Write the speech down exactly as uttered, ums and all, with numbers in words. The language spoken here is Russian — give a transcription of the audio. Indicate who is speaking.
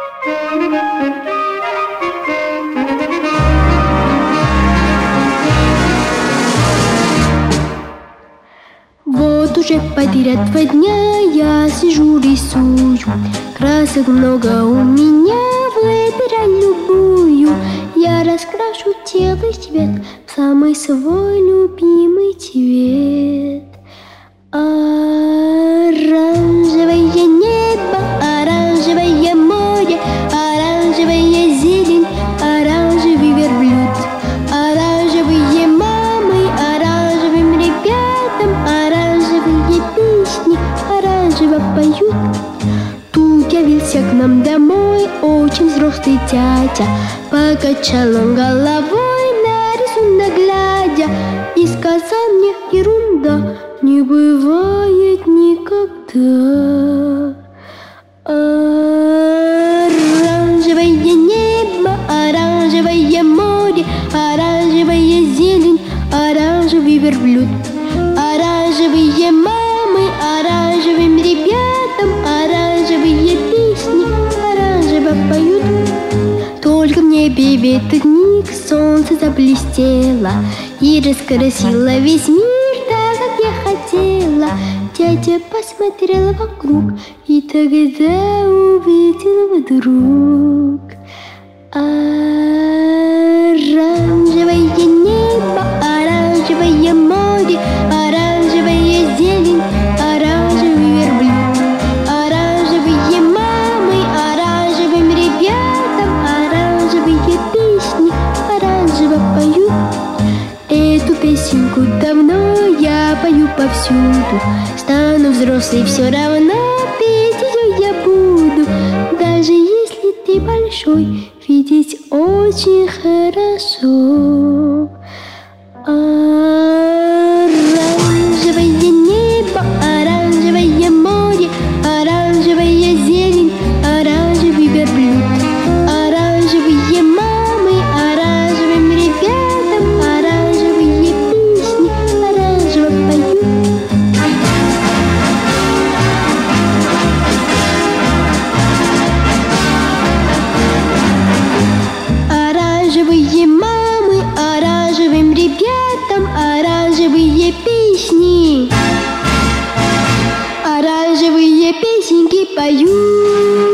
Speaker 1: Вот уже подряд два дня я сижу, рисую. Красок много у меня, выбирай любую. Я раскрашу тело и цвет в самый свой любимый цвет. Оранжевое небо, оранжевое море, оранжевая зелень, оранжевый верблюд. Оранжевые мамы, оранжевым ребятам, оранжевые песни оранжево поют. Тут явился к нам домой очень взрослый дядя. Покачал он головой на рисунок глядя и сказал мне: ерунда, не бывает никогда. Оранжевое небо, оранжевое море, оранжевая зелень, оранжевый верблюд. Оранжевые мамы, оранжевым ребятам, оранжевые песни оранжево поют. Только в небе в этот миг солнце заблестело и раскрасило весь мир так, как я хотела. Дядя посмотрел вокруг и тогда увидел вдруг оранжевое небо, оранжевое море, оранжевая зелень, оранжевый верблюд. Оранжевые мамы, оранжевым ребятам, оранжевые песни оранжево поют. Эту песенку давно я пою повсюду. Стану взрослой, все равно петь ее я буду. Даже если ты большой, видеть очень хорошо. Оранжевое небо, оранжевое море, оранжевая зелень, оранжевый верблюд. Оранжевые мамы, оранжевым ребятам, оранжевые песни оранжево поют. Оранжевые мамы, оранжевым ребятам, оранжевые песни, оранжевые песенки поют.